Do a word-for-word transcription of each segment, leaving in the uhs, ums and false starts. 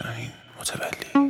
شاهین متولی.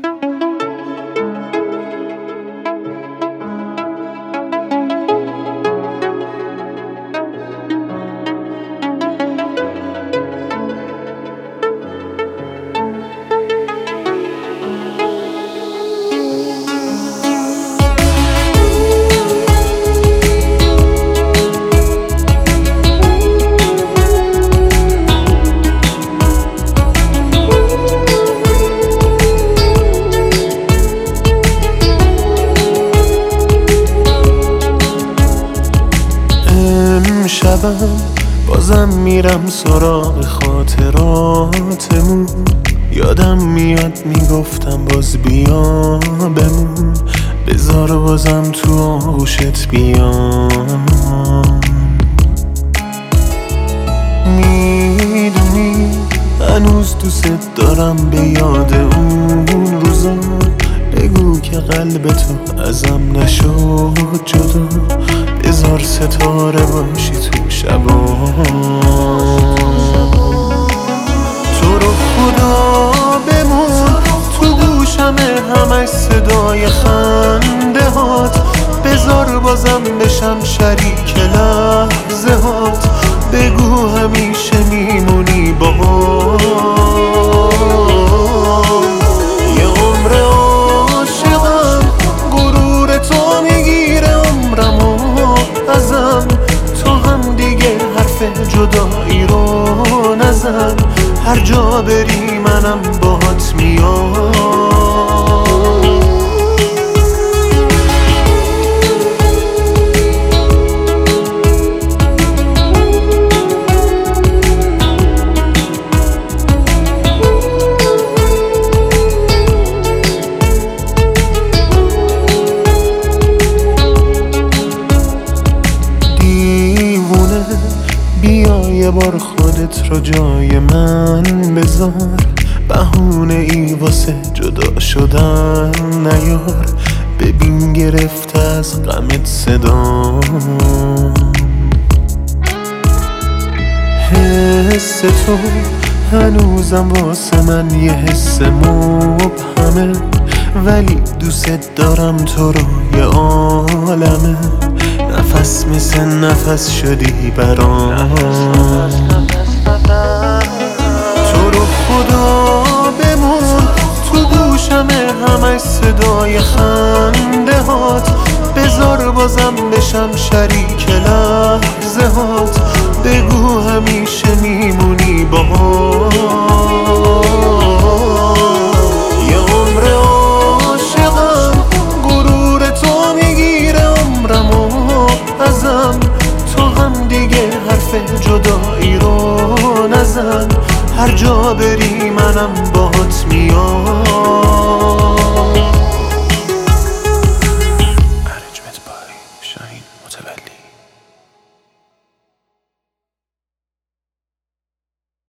شبم بازم میرم سراغ خاطراتمون، یادم میاد میگفتم باز بیا بمون، بذار بازم تو آغوشت بیام. میدونی هنوز دوست دارم به یاد اون روزا، بگو که قلب تو ازم نشد جدا، بذار ستاره باشی تو شبا. تو رو خدا بمون تو گوشم همش صدای خنده هات، بذار بازم بشم شریک لحظه هات، بگو همیشه میمونی با هم. یه عمر عاشقم غرور تو میگیره عمرمو ازم، تو هم دیگه حرف جدایی رو نزن، هر جا بری منم باهات میام. بیا یه بار خودت رو جای من بذار، بهونه ای واسه جدا شدن نیار، ببین گرفته از غمت صدا. حس تو هنوزم واسه من یه حس مبهمه، ولی دوست دارم تو رو یه عالمه، نفس مثل نفس شدی برام. تو رو خدا بمون تو گوشم همش صدای خنده هات، بذار بازم بشم شریک لحظه هات، بگو همیشه میمونی با هم. یه عمر عاشقم غرور تو میگیره عمرمو ازم، تو هم دیگه حرف جدایی رو نزن، هر جا بری منم باهات میام.